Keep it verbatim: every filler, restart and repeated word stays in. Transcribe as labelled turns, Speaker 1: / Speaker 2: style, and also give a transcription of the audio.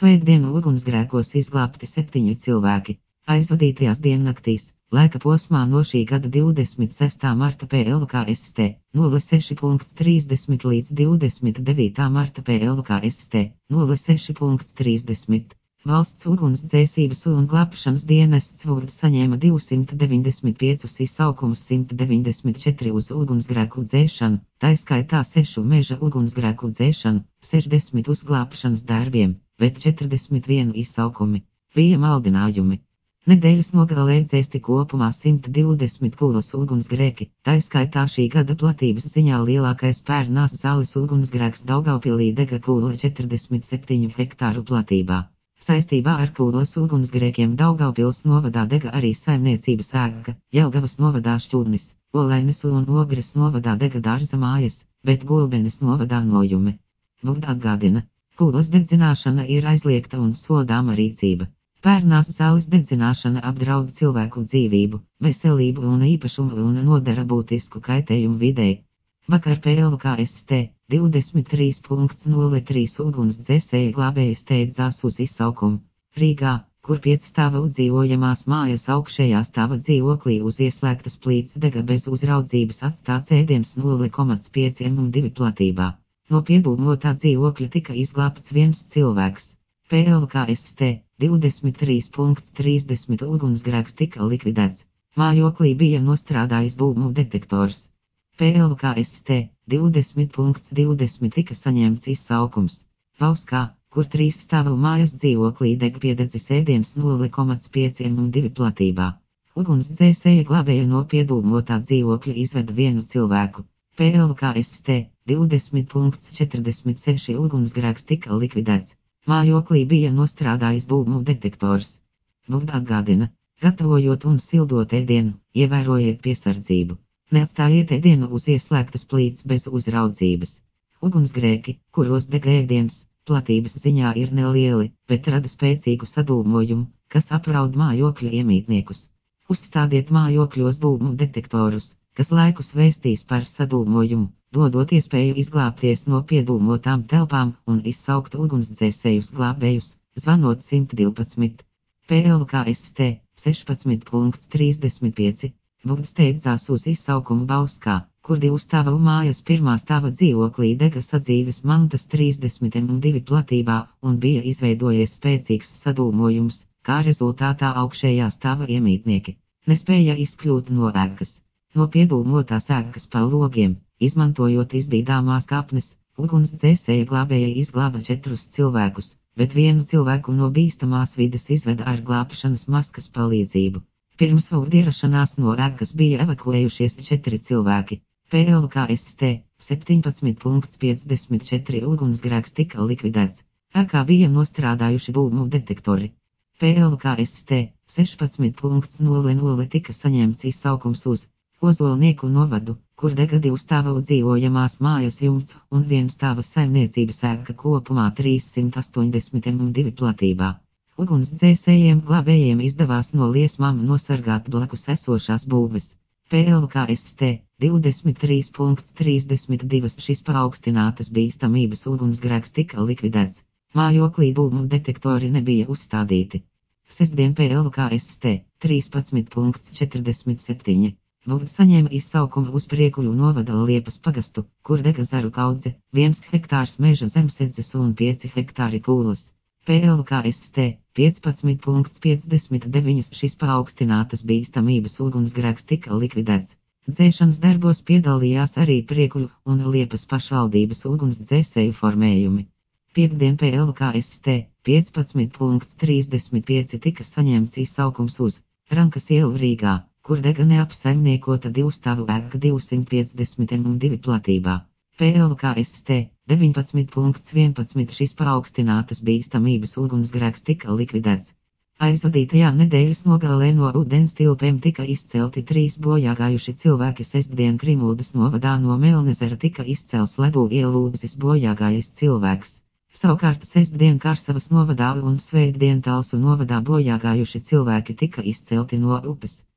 Speaker 1: Svētdienu ugunsgrēkos izglābti septiņi cilvēki. Aizvadītajās diennaktīs, laika posmā no šī gada divdesmit sestā marta P L K S T nulle seši trīsdesmit līdz divdesmit devītā marta P L K S T nulle seši trīsdesmit. Valsts ugunsdzēsības un glābšanas dienests V U D saņēma divsimt deviņdesmit piecus izsaukumus, simt deviņdesmit četri uz ugunsgrēku dzēšanu, taiskaitā sešu meža ugunsgrēku dzēšanu, sešdesmit uz glābšanas darbiem, bet četrdesmit viens izsaukumi. Bija maldinājumi. Nedēļas nogalē dzēsti kopumā simt divdesmit kūlas ugunsgrēki, taiskaitā šī gada platības ziņā lielākais Pērnās Zāles ugunsgrēks Daugavpilī dega kūla četrdesmit septiņu hektāru platībā. Saistībā ar kūlas ugunsgrēkiem Daugavpils novadā dega arī saimniecības ēka, Jelgavas novadā Šķūrnis, Olainas un Ogres novadā dega dārza mājas, bet Gulbenes novadā nojumi. V U D atgādina, kūlas dedzināšana ir aizliegta un sodāma rīcība. Pērnās Zāles dedzināšana apdraud cilvēku dzīvību, veselību un īpašumu un nodara būtisku kaitējumu videi. Vakar P L K S T divdesmit trīs nulle trīs ugunsdzēsēji glābēji steidzās uz izsaukumu. Rīgā, kur piecstāvu dzīvojamās mājas augšējā stāva dzīvoklī uz ieslēgtas plīts dega bez uzraudzības atstāts ēdiens nulle pieci un divi platībā. No piedūmotā dzīvokļa tika izglābts viens cilvēks. P L K S T divdesmit trīs trīsdesmit ugunsgrēks tika likvidēts. Mājoklī bija nostrādājis dūmu detektors. P L K S T divdesmit divdesmit tika saņemts izsaukums. Bauskā, kur trīs stāvu mājas dzīvoklī deg piededzis ēdiens nulle pieci un divi platībā. Ugunsdzēsēji glābēja no piedūmotā dzīvokļa izveda vienu cilvēku. P L K S T divdesmit četrdesmit seši ugunsgrēks tika likvidēts. Mājoklī bija nostrādājis dūmu detektors. V U D atgādina, gatavojot un sildot ēdienu, ievērojiet piesardzību. Neatstājiet ēdienu uz ieslēgtas plīts bez uzraudzības. Ugunsgrēki, kuros deg ēdiens, platības ziņā ir nelieli, bet rada spēcīgu sadūmojumu, kas apraud mājokļa iemītniekus. Uzstādiet mājokļos dūmu detektorus, kas laikus vēstīs par sadūmojumu, dodot iespēju izglābties no piedūmotām telpām un izsaukt ugunsdzēsējus glābējus, zvanot simt divpadsmit. P L K S T sešpadsmit trīsdesmit pieci. V U D steidzās uz izsaukumu Bauskā, kur divu stāvu mājas pirmā stāva dzīvoklī dega sadzīves mantas trīsdesmit divi platībā un bija izveidojies spēcīgs sadūmojums, kā rezultātā augšējā stāva iemītnieki nespēja izkļūt no ēkas. No piedūmotās ēkas pa logiem, izmantojot izbīdāmās kāpnes, ugunsdzēsēji glābēji izglāba četrus cilvēkus, bet vienu cilvēku no bīstamās vides izveda ar glābšanas maskas palīdzību. Pirms V U D ierašanās no ēkas bija evakuējušies četri cilvēki. P L K S T septiņpadsmit piecdesmit četri ugunsgrēks tika likvidēts. Ēkā bija nostrādājuši dūmu detektori. P L K S T sešpadsmit nulle nulle tika saņemts izsaukums uz Ozolnieku novadu, kur dega divu stāvu dzīvojamās mājas jumts un viena stāva saimniecības ēka kopumā trīssimt astoņdesmit divi platībā. Ugunsdzēsējiem glābējiem izdevās no liesmām nosargāt blakus esošās būves. P L K S T divdesmit trīs trīsdesmit divi šis paaugstinātas bīstamības ugunsgrēks tika likvidēts. Mājoklī dūmu detektori nebija uzstādīti. Sestdien P L K S T trīspadsmit četrdesmit septiņi. V U D saņēma izsaukumu uz Priekuļu novada Liepas pagastu, kur dega zaru kaudze, viens hektārs meža zemsedzes un pieci hektāri kūlas. P L K S T piecpadsmit piecdesmit deviņi šis paaugstinātas bīstamības ugunsgrēks tika likvidēts. Dzēšanas darbos piedalījās arī Priekuļu un Liepas pašvaldības ugunsdzēsēju formējumi. Piektdien P L K S T piecpadsmit trīsdesmit pieci tika saņemts izsaukums uz Rankas ielu Rīgā, kur dega neapsaimniekota divstāvu ēka divsimt piecdesmit divi platībā. P L K S T deviņpadsmit vienpadsmit šis paaugstinātas bīstamības ugunsgrēks tika likvidēts. Aizvadītajā nedēļas nogalē no ūdens tilpēm tika izcelti trīs bojāgājuši cilvēki. Sestdien Krimuldas novadā no Melnezera tika izcelts ledū ielūdzis bojāgājis cilvēks. Savukārt sestdien Karsavas novadā un svētdien Talsu novadā bojāgājuši cilvēki tika izcelti no upes.